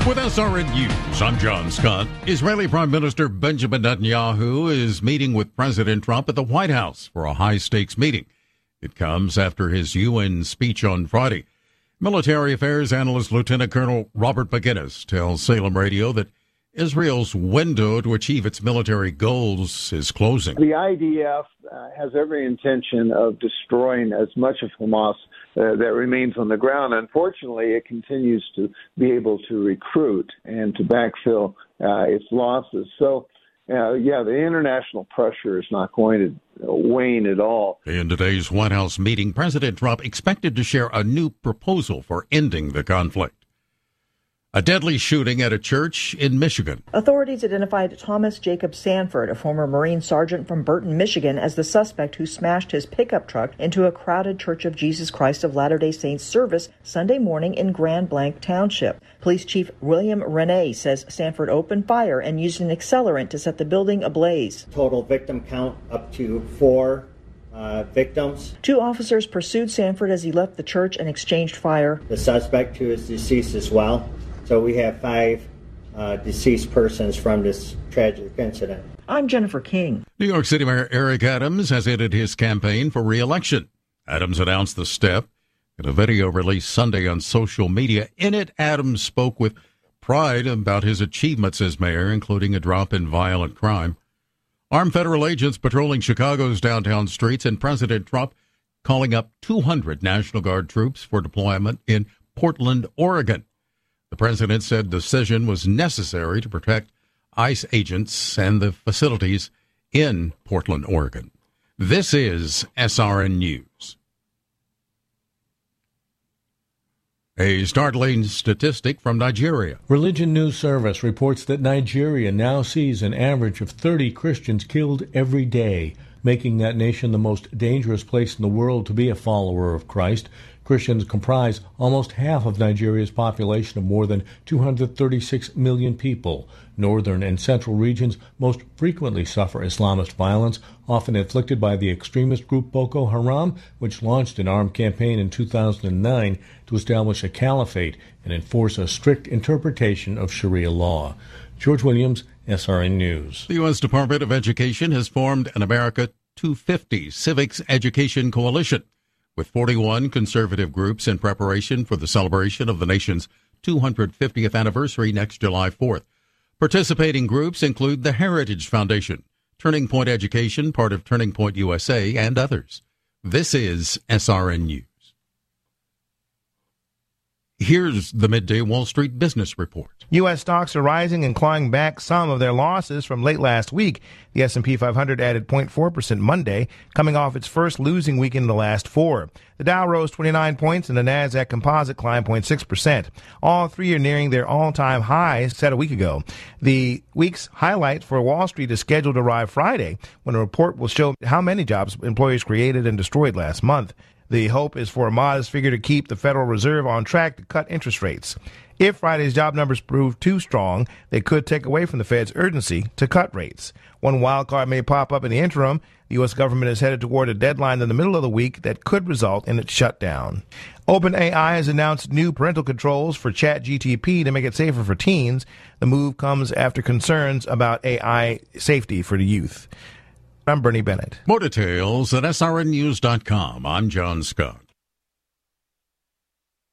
With SRN News, I'm John Scott. Israeli Prime Minister Benjamin Netanyahu is meeting with President Trump at the White House for a high-stakes meeting. It comes after his UN speech on Friday. Military affairs analyst Lieutenant Colonel Robert McGinnis tells Salem Radio that Israel's window to achieve its military goals is closing. The IDF has every intention of destroying as much of Hamas that remains on the ground. Unfortunately, it continues to be able to recruit and to backfill its losses. So, the international pressure is not going to wane at all. In today's White House meeting, President Trump expected to share a new proposal for ending the conflict. A deadly shooting at a church in Michigan. Authorities identified Thomas Jacob Sanford, a former Marine sergeant from Burton, Michigan, as the suspect who smashed his pickup truck into a crowded Church of Jesus Christ of Latter-day Saints service Sunday morning in Grand Blanc Township. Police Chief William Renee says Sanford opened fire and used an accelerant to set the building ablaze. Total victim count up to 4 victims. 2 officers pursued Sanford as he left the church and exchanged fire. The suspect, who is deceased as well. So we have 5 deceased persons from this tragic incident. I'm Jennifer King. New York City Mayor Eric Adams has ended his campaign for re-election. Adams announced the step in a video released Sunday on social media. In it, Adams spoke with pride about his achievements as mayor, including a drop in violent crime, armed federal agents patrolling Chicago's downtown streets, and President Trump calling up 200 National Guard troops for deployment in Portland, Oregon. The president said the decision was necessary to protect ICE agents and the facilities in Portland, Oregon. This is SRN News. A startling statistic from Nigeria. Religion News Service reports that Nigeria now sees an average of 30 Christians killed every day, making that nation the most dangerous place in the world to be a follower of Christ. Christians comprise almost half of Nigeria's population of more than 236 million people. Northern and central regions most frequently suffer Islamist violence, often inflicted by the extremist group Boko Haram, which launched an armed campaign in 2009 to establish a caliphate and enforce a strict interpretation of Sharia law. George Williams, SRN News. The U.S. Department of Education has formed an America 250 Civics Education Coalition, with 41 conservative groups in preparation for the celebration of the nation's 250th anniversary next July 4th. Participating groups include the Heritage Foundation, Turning Point Education, part of Turning Point USA, and others. This is SRN News. Here's the Midday Wall Street Business Report. U.S. stocks are rising and clawing back some of their losses from late last week. The S&P 500 added 0.4% Monday, coming off its first losing week in the last 4. The Dow rose 29 points and the Nasdaq Composite climbed 0.6%. All 3 are nearing their all-time highs set a week ago. The week's highlight for Wall Street is scheduled to arrive Friday, when a report will show how many jobs employers created and destroyed last month. The hope is for a modest figure to keep the Federal Reserve on track to cut interest rates. If Friday's job numbers prove too strong, they could take away from the Fed's urgency to cut rates. One wild card may pop up in the interim. The U.S. government is headed toward a deadline in the middle of the week that could result in its shutdown. OpenAI has announced new parental controls for ChatGPT to make it safer for teens. The move comes after concerns about AI safety for the youth. I'm Bernie Bennett. More details at srnnews.com. I'm John Scott.